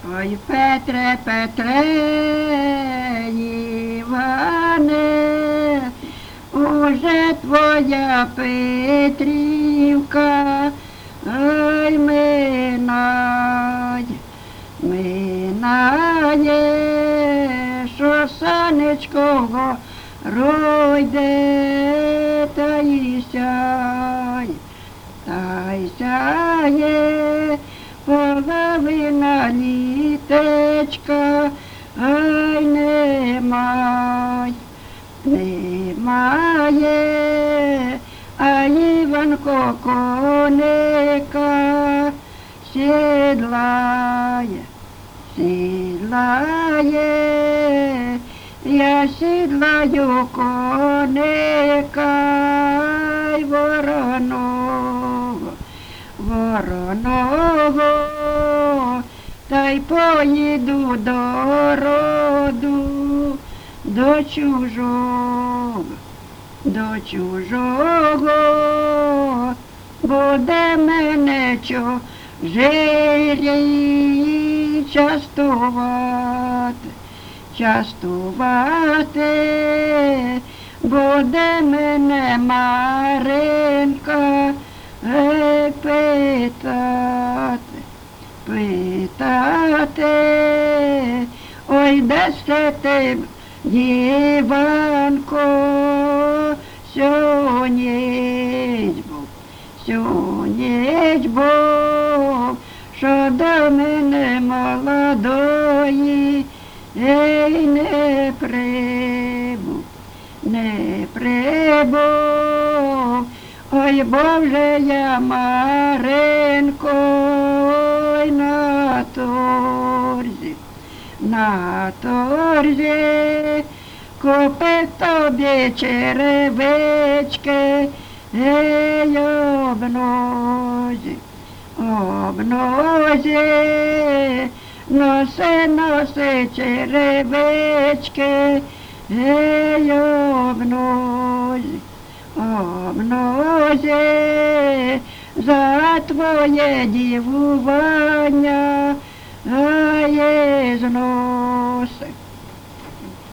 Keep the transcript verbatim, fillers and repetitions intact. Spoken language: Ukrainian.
Ой, Петре, Петре, Іване, уже твоя Петрівка, ой, минає, минає, що сонечко ройде, та й сяє, та й сяє, половина літечка, ай немає, немає, а Іванко коника сідлає, сідлає, я сідлаю коника й вороного, вороного, та й поїду до роду, до чужого, до чужого, буде мене чужий частувати, частувати, буде мене Маринка е, питати, питати, ой, де ж ти, Іванко, сю ніч був, сю ніч був, що до мене молодої, ей, не прибув, не прибув, ой, бо вже я, Маринко, ой, на торзі, на торзі, купив тобі черевички, ей, обнозі, обнозі, носи, носи черевички, ей, обнозі, обнозі, за твоє дівування, а є зноси.